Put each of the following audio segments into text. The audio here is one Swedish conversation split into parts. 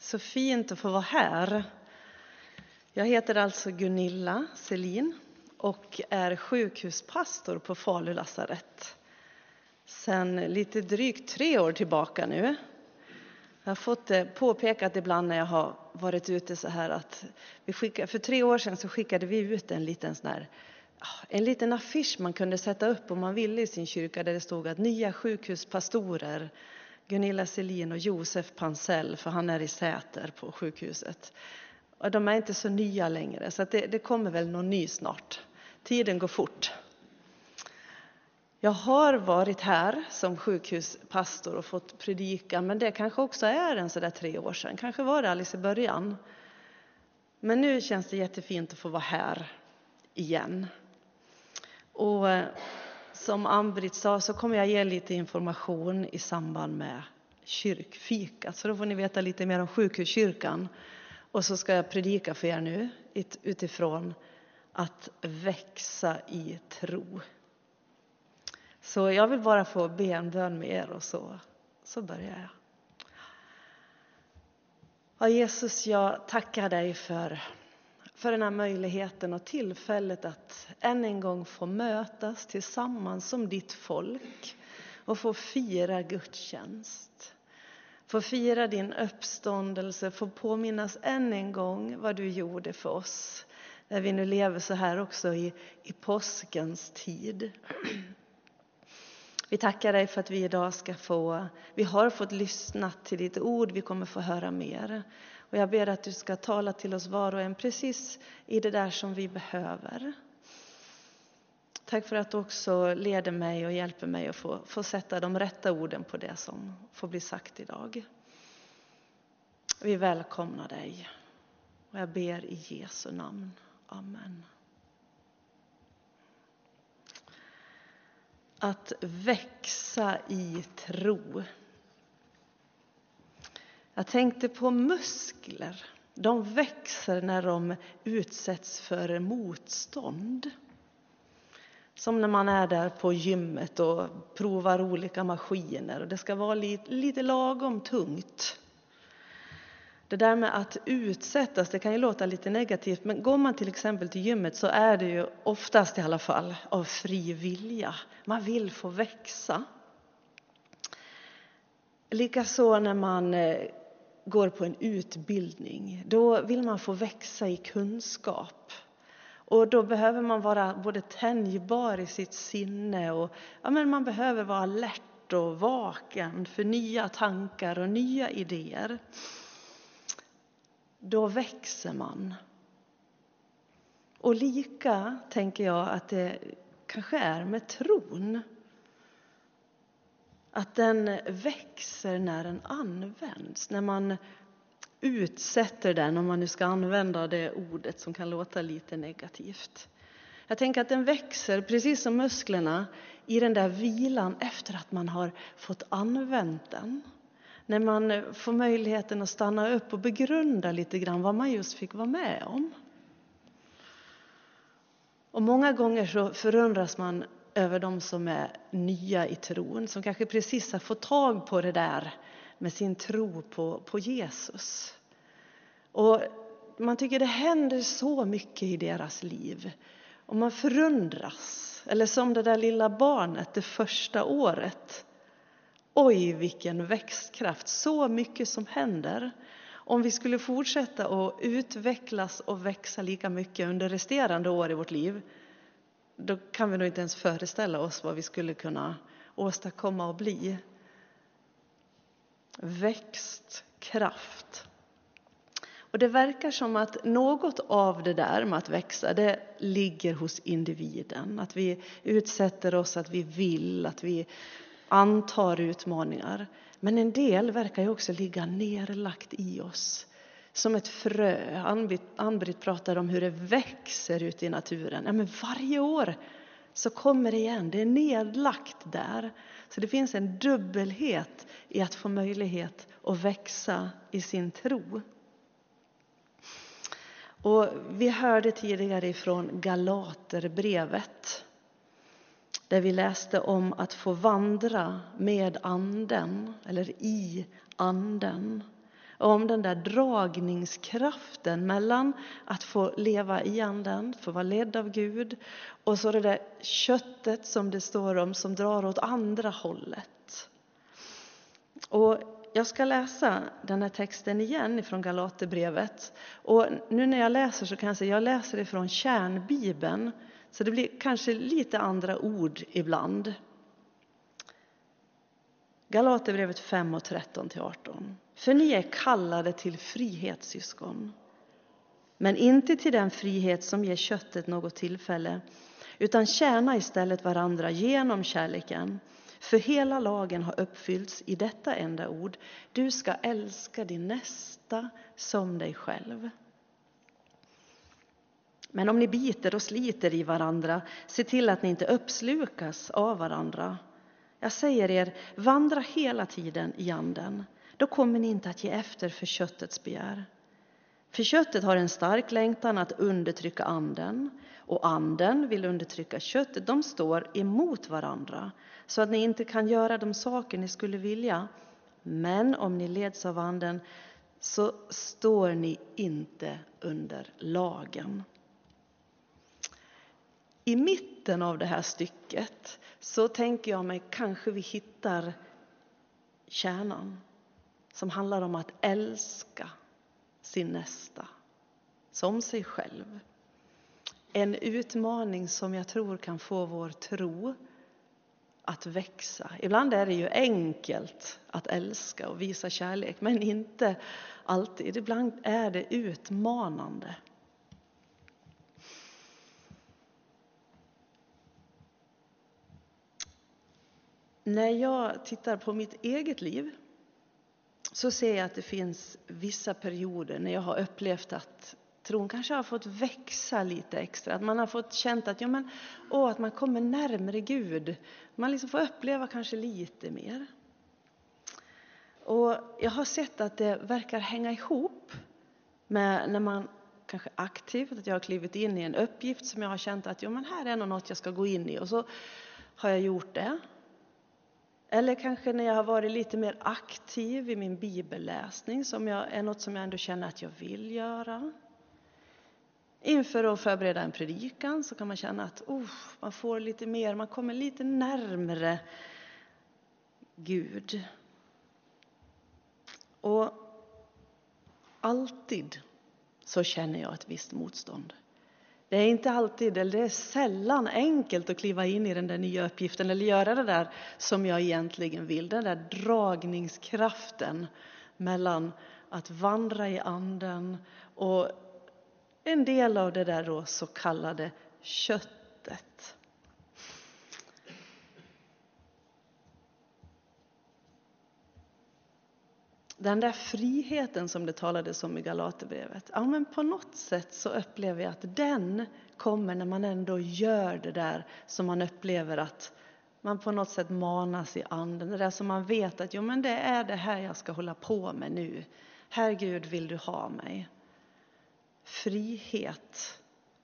Så fint att få vara här. Jag heter alltså Gunilla Selin och är sjukhuspastor på Falu lasarett. Sen lite drygt 3 år tillbaka nu. Jag har fått påpekat ibland när jag har varit ute så här att för 3 år sedan så skickade vi ut en liten affisch man kunde sätta upp om man ville i sin kyrka, där det stod att nya sjukhuspastorer Gunilla Selin och Josef Pansell, för han är i Säter på sjukhuset. Och de är inte så nya längre, så att det kommer väl någon ny snart. Tiden går fort. Jag har varit här som sjukhuspastor och fått predika, men det kanske också är en sådär 3 år sedan. Kanske var det alldeles i början. Men nu känns det jättefint att få vara här igen. Och som Ann-Britt sa så kommer jag ge lite information i samband med kyrkfika. Så då får ni veta lite mer om sjukhuskyrkan. Och så ska jag predika för er nu utifrån att växa i tro. Så jag vill bara få be en bön med er och så börjar jag. Ja, Jesus, jag tackar dig för den här möjligheten och tillfället att än en gång få mötas tillsammans som ditt folk och få fira gudstjänst. Få fira din uppståndelse, få påminnas än en gång vad du gjorde för oss. När vi nu lever så här också i påskens tid. Vi tackar dig för att vi idag vi har fått lyssna till ditt ord, vi kommer få höra mer. Och jag ber att du ska tala till oss var och en precis i det där som vi behöver. Tack för att du också leder mig och hjälper mig att få sätta de rätta orden på det som får bli sagt idag. Vi välkomnar dig. Och jag ber i Jesu namn. Amen. Att växa i tro. Jag tänkte på muskler. De växer när de utsätts för motstånd. Som när man är där på gymmet och provar olika maskiner. Och det ska vara lite lagom tungt. Det där med att utsättas, det kan ju låta lite negativt. Men går man till exempel till gymmet så är det ju oftast i alla fall av fri vilja. Man vill få växa. Likaså när man går på en utbildning. Då vill man få växa i kunskap. Och då behöver man vara både tänjbar i sitt sinne. Och men man behöver vara alert och vaken för nya tankar och nya idéer. Då växer man. Och lika tänker jag att det kanske är med tron. Att den växer när den används. När man utsätter den, om man nu ska använda det ordet som kan låta lite negativt. Jag tänker att den växer precis som musklerna i den där vilan efter att man har fått använt den. När man får möjligheten att stanna upp och begrunda lite grann vad man just fick vara med om. Och många gånger så förundras man över de som är nya i tron. Som kanske precis har fått tag på det där med sin tro på Jesus. Och man tycker det händer så mycket i deras liv. Och man förundras. Eller som det där lilla barnet det första året. Oj, vilken växtkraft. Så mycket som händer. Om vi skulle fortsätta att utvecklas och växa lika mycket under resterande år i vårt liv. Då kan vi nog inte ens föreställa oss vad vi skulle kunna åstadkomma och bli. Växtkraft. Och det verkar som att något av det där med att växa, det ligger hos individen. Att vi utsätter oss, att vi vill, att vi antar utmaningar. Men en del verkar ju också ligga nerlagt i oss. Som ett frö. Ann-Britt pratar om hur det växer ut i naturen. Ja, men varje år så kommer det igen. Det är nedlagt där. Så det finns en dubbelhet i att få möjlighet att växa i sin tro. Och vi hörde tidigare ifrån Galaterbrevet. Där vi läste om att få vandra med anden eller i anden. Om den där dragningskraften mellan att få leva i anden, få vara ledd av Gud, och så det där köttet som det står om som drar åt andra hållet. Och jag ska läsa den här texten igen från Galaterbrevet. Och nu när jag läser så kan jag säga att jag läser ifrån kärnbibeln. Så det blir kanske lite andra ord ibland. Galaterbrevet 5 och 13-18. För ni är kallade till frihet, syskon. Men inte till den frihet som ger köttet något tillfälle. Utan tjäna istället varandra genom kärleken. För hela lagen har uppfyllts i detta enda ord. Du ska älska din nästa som dig själv. Men om ni biter och sliter i varandra, se till att ni inte uppslukas av varandra. Jag säger er, vandra hela tiden i anden. Då kommer ni inte att ge efter för köttets begär. För köttet har en stark längtan att undertrycka anden. Och anden vill undertrycka köttet. De står emot varandra. Så att ni inte kan göra de saker ni skulle vilja. Men om ni leds av anden så står ni inte under lagen. I mitten av det här stycket så tänker jag mig kanske vi hittar kärnan. Som handlar om att älska sin nästa som sig själv. En utmaning som jag tror kan få vår tro att växa. Ibland är det ju enkelt att älska och visa kärlek, men inte alltid. Ibland är det utmanande. När jag tittar på mitt eget liv så ser jag att det finns vissa perioder när jag har upplevt att tron kanske har fått växa lite extra. Att man har fått känt att, att man kommer närmare Gud. Man liksom får uppleva kanske lite mer. Och jag har sett att det verkar hänga ihop med när man kanske aktivt, att jag har klivit in i en uppgift som jag har känt att här är något jag ska gå in i. Och så har jag gjort det. Eller kanske när jag har varit lite mer aktiv i min bibelläsning som är något som jag ändå känner att jag vill göra. Inför att förbereda en predikan så kan man känna att man får lite mer, man kommer lite närmare Gud. Och alltid så känner jag ett visst motstånd. Det är inte alltid, eller det är sällan enkelt att kliva in i den där nya uppgiften eller göra det där som jag egentligen vill. Den där dragningskraften mellan att vandra i anden och en del av det där då så kallade köttet. Den där friheten som det talades om i Galaterbrevet. Ja, men på något sätt så upplever jag att den kommer när man ändå gör det där som man upplever att man på något sätt manas i anden. Det där som man vet att det är det här jag ska hålla på med nu. Herre Gud, vill du ha mig? Frihet.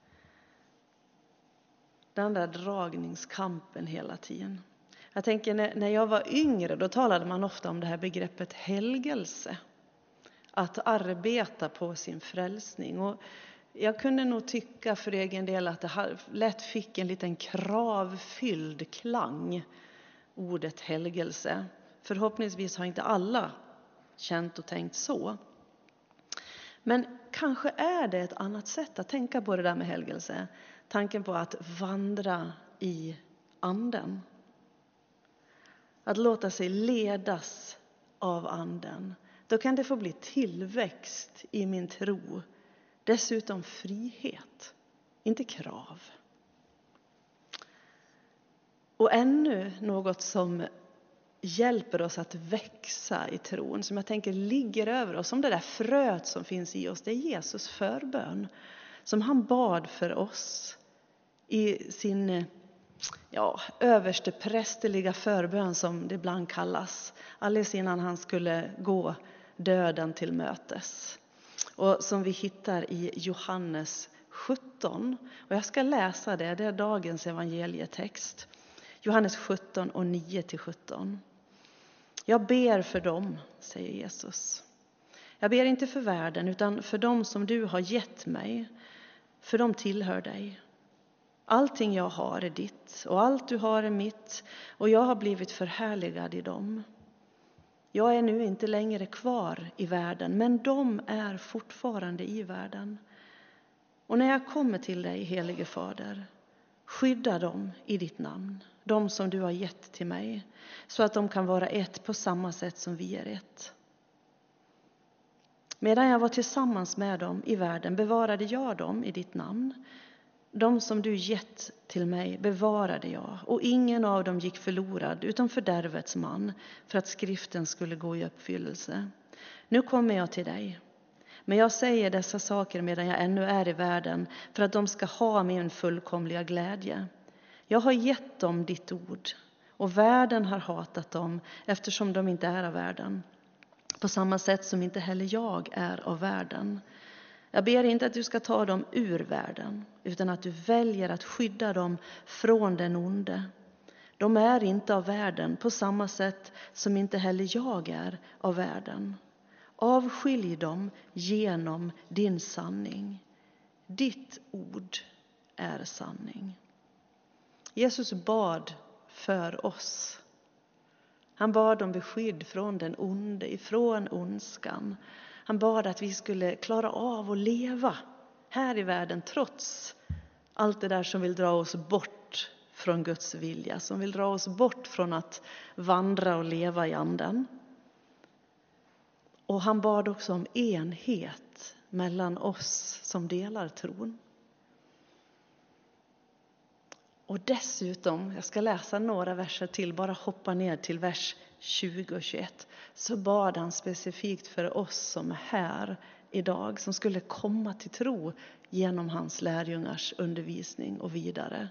Den där dragningskampen hela tiden. Jag tänker när jag var yngre då talade man ofta om det här begreppet helgelse. Att arbeta på sin frälsning. Och jag kunde nog tycka för egen del att det lätt fick en liten kravfylld klang. Ordet helgelse. Förhoppningsvis har inte alla känt och tänkt så. Men kanske är det ett annat sätt att tänka på det där med helgelse. Tanken på att vandra i anden. Att låta sig ledas av anden. Då kan det få bli tillväxt i min tro. Dessutom frihet, inte krav. Och ännu något som hjälper oss att växa i tron. Som jag tänker ligger över oss. Som det där fröet som finns i oss. Det är Jesus förbön. Som han bad för oss i sin överste prästerliga förbön som det ibland kallas. Alldeles innan han skulle gå döden till mötes. Och som vi hittar i Johannes 17. Och jag ska läsa det är dagens evangelietext. Johannes 17 och 9-17. Jag ber för dem, säger Jesus. Jag ber inte för världen utan för dem som du har gett mig, för de tillhör dig. Allting jag har är ditt och allt du har är mitt och jag har blivit förhärligad i dem. Jag är nu inte längre kvar i världen, men de är fortfarande i världen. Och när jag kommer till dig, helige Fader, skydda dem i ditt namn, de som du har gett till mig, så att de kan vara ett på samma sätt som vi är ett. Medan jag var tillsammans med dem i världen bevarade jag dem i ditt namn. De som du gett till mig bevarade jag, och ingen av dem gick förlorad utan fördärvets man, för att skriften skulle gå i uppfyllelse. Nu kommer jag till dig, men jag säger dessa saker medan jag ännu är i världen, för att de ska ha min fullkomliga glädje. Jag har gett dem ditt ord, och världen har hatat dem eftersom de inte är av världen, på samma sätt som inte heller jag är av världen. Jag ber inte att du ska ta dem ur världen, utan att du väljer att skydda dem från den onde. De är inte av världen på samma sätt som inte heller jag är av världen. Avskilj dem genom din sanning. Ditt ord är sanning. Jesus bad för oss. Han bad om beskydd från den onde, ifrån ondskan. Han bad att vi skulle klara av att leva här i världen trots allt det där som vill dra oss bort från Guds vilja. Som vill dra oss bort från att vandra och leva i anden. Och han bad också om enhet mellan oss som delar tron. Och dessutom, jag ska läsa några verser till, bara hoppa ner till vers 20 och 21. Så bad han specifikt för oss som är här idag, som skulle komma till tro genom hans lärjungars undervisning och vidare.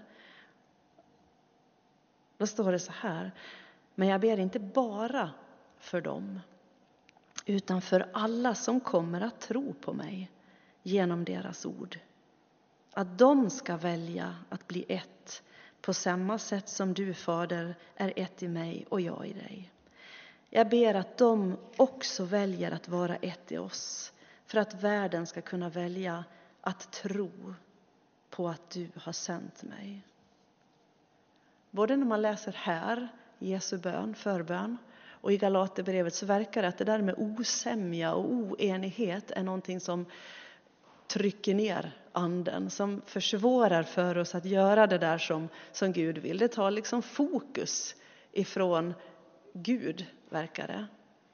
Då står det så här: men jag ber inte bara för dem, utan för alla som kommer att tro på mig genom deras ord. Att de ska välja att bli ett på samma sätt som du, Fader, är ett i mig och jag i dig. Jag ber att de också väljer att vara ett i oss, för att världen ska kunna välja att tro på att du har sänt mig. Både när man läser här, Jesu bön, förbön, och i Galaterbrevet, så verkar det att det där med osämja och oenighet är någonting som trycker ner anden, som försvårar för oss att göra det där som Gud vill. Det tar liksom fokus ifrån Gud, verkar det.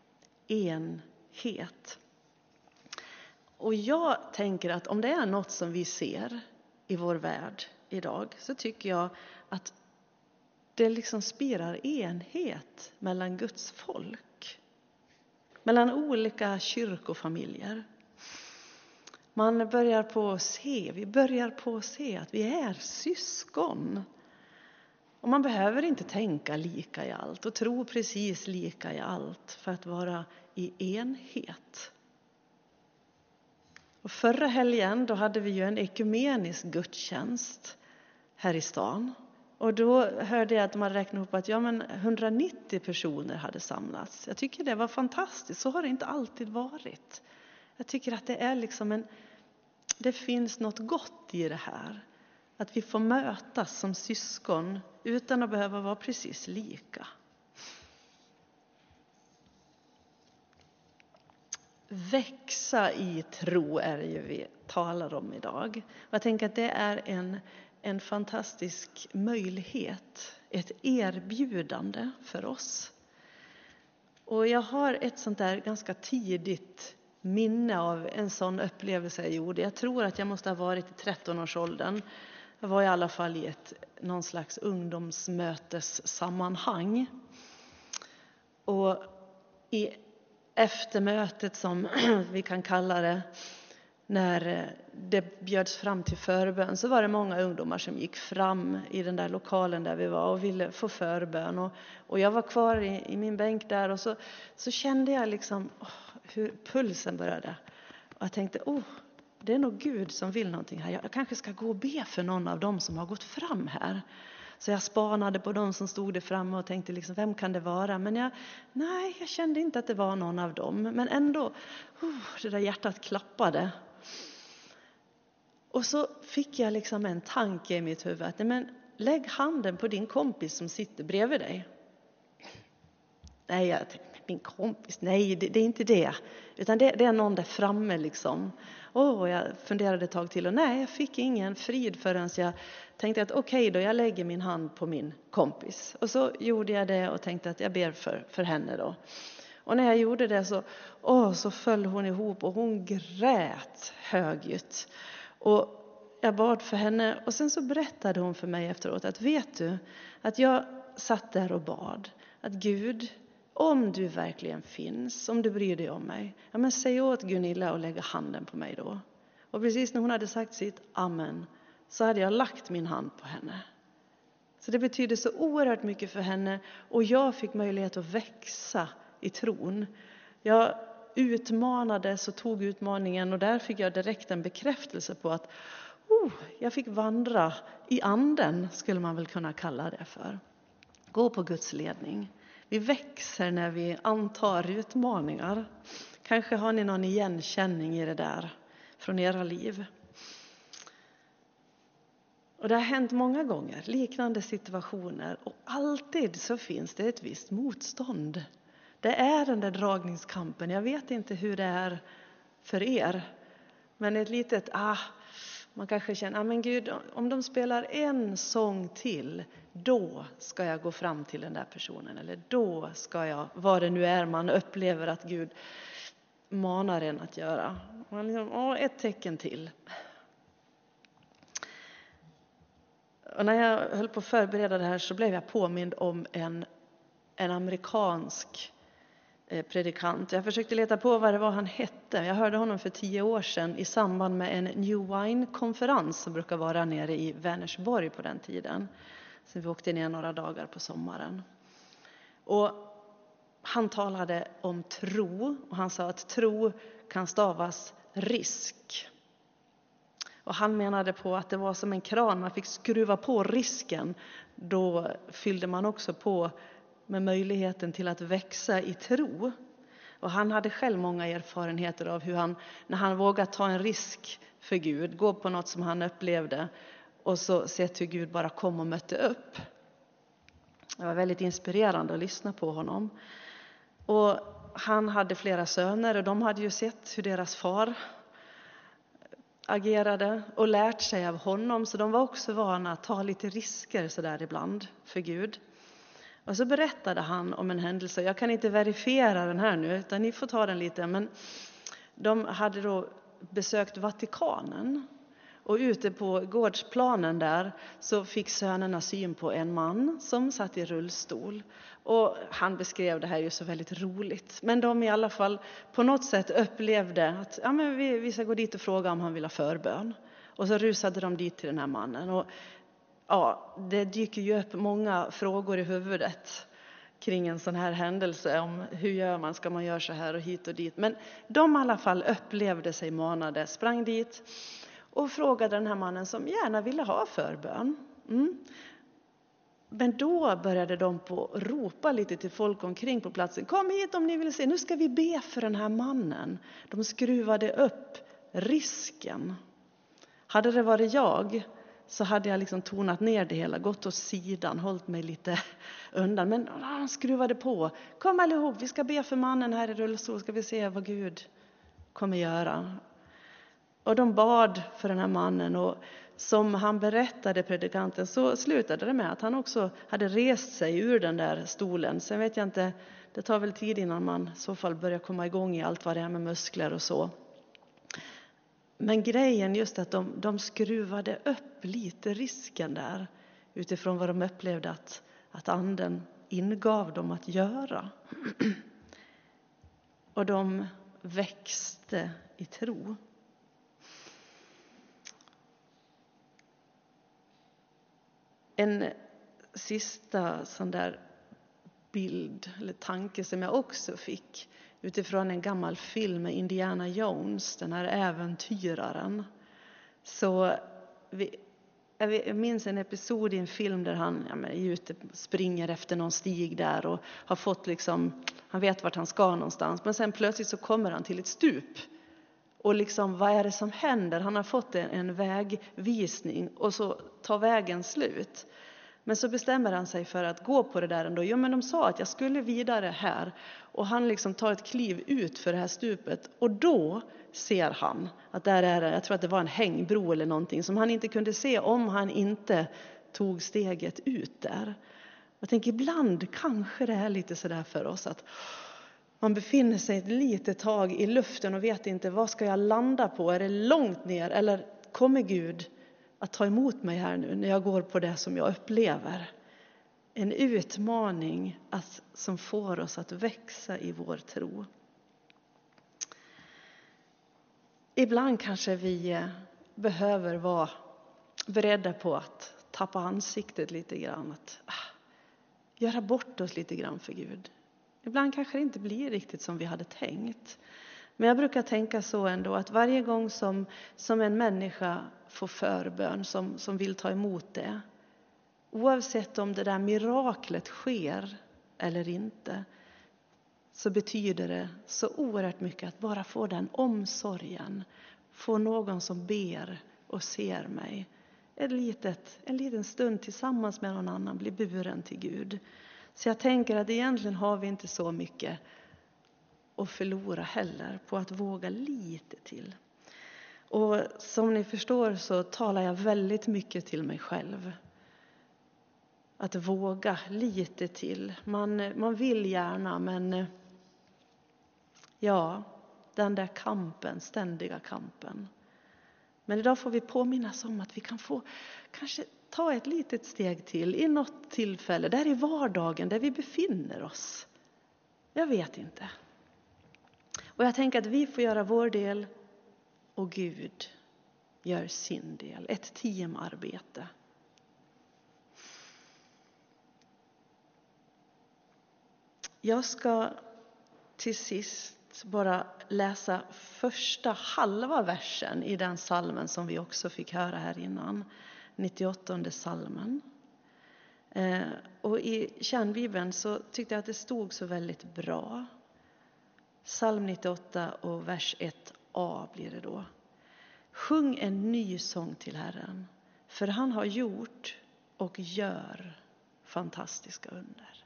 Enhet. Och jag tänker att om det är något som vi ser i vår värld idag, så tycker jag att det liksom spirar enhet mellan Guds folk. Mellan olika kyrkofamiljer. Vi börjar på att se att vi är syskon. Och man behöver inte tänka lika i allt och tro precis lika i allt för att vara i enhet. Och förra helgen då hade vi ju en ekumenisk gudstjänst här i stan. Och då hörde jag att de hade räknat upp att 190 personer hade samlats. Jag tycker det var fantastiskt, så har det inte alltid varit. Jag tycker att det är liksom det finns något gott i det här. Att vi får mötas som syskon utan att behöva vara precis lika. Växa i tro är det ju vi talar om idag. Och jag tänker att det är en fantastisk möjlighet, ett erbjudande för oss. Och jag har ett sånt där ganska tidigt minne av en sån upplevelse jag gjorde. Jag tror att jag måste ha varit i 13-årsåldern. Jag var i alla fall i någon slags ungdomsmötessammanhang. Och i eftermötet, som vi kan kalla det, när det bjöds fram till förbön, så var det många ungdomar som gick fram i den där lokalen där vi var och ville få förbön. Och jag var kvar i min bänk där, och så kände jag liksom hur pulsen började. Och jag tänkte, det är nog Gud som vill någonting här. Jag kanske ska gå och be för någon av dem som har gått fram här. Så jag spanade på de som stod där framme och tänkte liksom, vem kan det vara? Men jag kände inte att det var någon av dem. Men ändå, det där hjärtat klappade. Och så fick jag liksom en tanke i mitt huvud. Att, men lägg handen på din kompis som sitter bredvid dig. Nej, jag tänkte, min kompis, nej det är inte det. Utan det är någon där framme liksom. Jag funderade ett tag till och nej, jag fick ingen frid förrän jag tänkte att okej då, jag lägger min hand på min kompis. Och så gjorde jag det och tänkte att jag ber för henne då. Och när jag gjorde det så föll hon ihop och hon grät högljutt. Och jag bad för henne och sen så berättade hon för mig efteråt att vet du att jag satt där och bad att Gud, om du verkligen finns, om du bryr dig om mig, ja men säg åt Gunilla och lägga handen på mig då. Och precis när hon hade sagt sitt amen så hade jag lagt min hand på henne. Så det betyder så oerhört mycket för henne och jag fick möjlighet att växa i tron. Jag utmanades och tog utmaningen och där fick jag direkt en bekräftelse på att jag fick vandra i anden, skulle man väl kunna kalla det för. Gå på Guds ledning. Vi växer när vi antar utmaningar. Kanske har ni någon igenkänning i det där från era liv. Och det har hänt många gånger, liknande situationer. Och alltid så finns det ett visst motstånd. Det är den där dragningskampen. Jag vet inte hur det är för er. Men ett litet, man kanske känner, men Gud, om de spelar en sång till, då ska jag gå fram till den där personen. Eller då ska jag, vad det nu är man upplever att Gud manar en att göra. Man liksom, ett tecken till. Och när jag höll på att förbereda det här så blev jag påmind om en amerikansk predikant. Jag försökte leta på vad det var han hette. Jag hörde honom för 10 år sedan i samband med en New Wine-konferens som brukar vara nere i Vänersborg på den tiden. Så vi åkte ner några dagar på sommaren. Och han talade om tro och han sa att tro kan stavas risk. Och han menade på att det var som en kran, man fick skruva på risken. Då fyllde man också på med möjligheten till att växa i tro. Och han hade själv många erfarenheter av hur han, när han vågade ta en risk för Gud, gå på något som han upplevde och så sett hur Gud bara kom och mötte upp. Det var väldigt inspirerande att lyssna på honom. Och han hade flera söner och de hade ju sett hur deras far agerade och lärt sig av honom. Så de var också vana att ta lite risker så där ibland för Gud. Och så berättade han om en händelse. Jag kan inte verifiera den här nu utan ni får ta den lite. Men de hade då besökt Vatikanen. Och ute på gårdsplanen där så fick sönerna syn på en man som satt i rullstol. Och han beskrev det här ju så väldigt roligt. Men de i alla fall på något sätt upplevde att vi ska gå dit och fråga om han vill ha förbön. Och så rusade de dit till den här mannen. Och det dyker ju upp många frågor i huvudet kring en sån här händelse. Om hur gör man, ska man göra så här och hit och dit. Men de i alla fall upplevde sig manade, sprang dit. Och frågade den här mannen som gärna ville ha förbön. Men då började de på ropa lite till folk omkring på platsen. Kom hit om ni vill se, nu ska vi be för den här mannen. De skruvade upp risken. Hade det varit jag så hade jag liksom tonat ner det hela. Gått åt sidan, hållit mig lite undan. Men han skruvade på. Kom allihop, vi ska be för mannen här i rullstol. Ska vi se vad Gud kommer göra. Och de bad för den här mannen och som han berättade predikanten så slutade det med att han också hade rest sig ur den där stolen. Sen vet jag inte, det tar väl tid innan man i så fall börjar komma igång i allt vad det är med muskler och så. Men grejen just att de skruvade upp lite risken där utifrån vad de upplevde att anden ingav dem att göra. Och de växte i tro. En sista sån där bild eller tanke som jag också fick utifrån en gammal film med Indiana Jones, den här äventyraren. Så Jag minns en episod i en film där han är ute, springer efter någon stig där och har fått han vet vart han ska någonstans. Men sen plötsligt så kommer han till ett stup. Och vad är det som händer? Han har fått en vägvisning och så tar vägen slut. Men så bestämmer han sig för att gå på det där ändå. Jo, men de sa att jag skulle vidare här. Och han tar ett kliv ut för det här stupet. Och då ser han att där är det, jag tror att det var en hängbro eller någonting som han inte kunde se om han inte tog steget ut där. Jag tänker ibland kanske det är lite sådär för oss att man befinner sig ett litet tag i luften och vet inte vad ska jag landa på. Är det långt ner eller kommer Gud att ta emot mig här nu när jag går på det som jag upplever? En utmaning som får oss att växa i vår tro. Ibland kanske vi behöver vara beredda på att tappa ansiktet lite grann. Att göra bort oss lite grann för Gud. Ibland kanske det inte blir riktigt som vi hade tänkt. Men jag brukar tänka så ändå att varje gång som en människa får förbön som vill ta emot det. Oavsett om det där miraklet sker eller inte. Så betyder det så oerhört mycket att bara få den omsorgen. Få någon som ber och ser mig. En liten stund tillsammans med någon annan blir buren till Gud. Så jag tänker att egentligen har vi inte så mycket att förlora heller på att våga lite till. Och som ni förstår så talar jag väldigt mycket till mig själv. Att våga lite till. Man vill gärna, men den där kampen, ständiga kampen. Men idag får vi påminnas om att vi kan få kanske ta ett litet steg till i något tillfälle. Där i vardagen, där vi befinner oss. Jag vet inte. Och jag tänker att vi får göra vår del och Gud gör sin del. Ett teamarbete. Jag ska till sist bara läsa första halva versen i den salmen som vi också fick höra här innan. 98:e salmen. Och i kärnbibeln så tyckte jag att det stod så väldigt bra. Psalm 98 och vers 1a blir det då. Sjung en ny sång till Herren, för han har gjort och gör fantastiska under.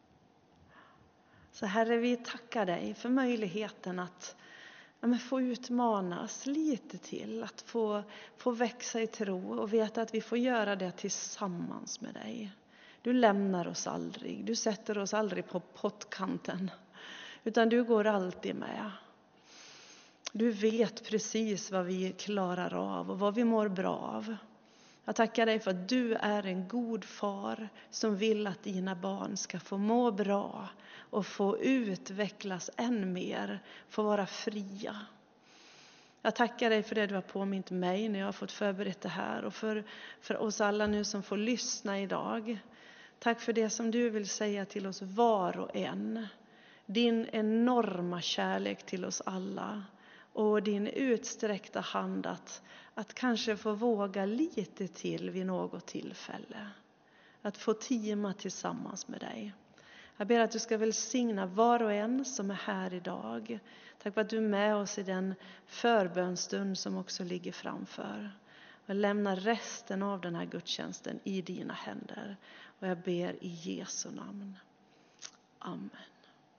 Så Herre, vi tackar dig för möjligheten att få utmanas lite till. Att få växa i tro och veta att vi får göra det tillsammans med dig. Du lämnar oss aldrig. Du sätter oss aldrig på pottkanten. Utan du går alltid med. Du vet precis vad vi klarar av och vad vi mår bra av. Jag tackar dig för att du är en god far som vill att dina barn ska få må bra och få utvecklas än mer, få vara fria. Jag tackar dig för det du har påmint mig när jag har fått förberett det här och för oss alla nu som får lyssna idag. Tack för det som du vill säga till oss var och en. Din enorma kärlek till oss alla och din utsträckta hand att kanske få våga lite till vid något tillfälle. Att få teama tillsammans med dig. Jag ber att du ska välsigna var och en som är här idag. Tack för att du är med oss i den förbönstund som också ligger framför. Jag lämnar resten av den här gudstjänsten i dina händer. Och jag ber i Jesu namn. Amen.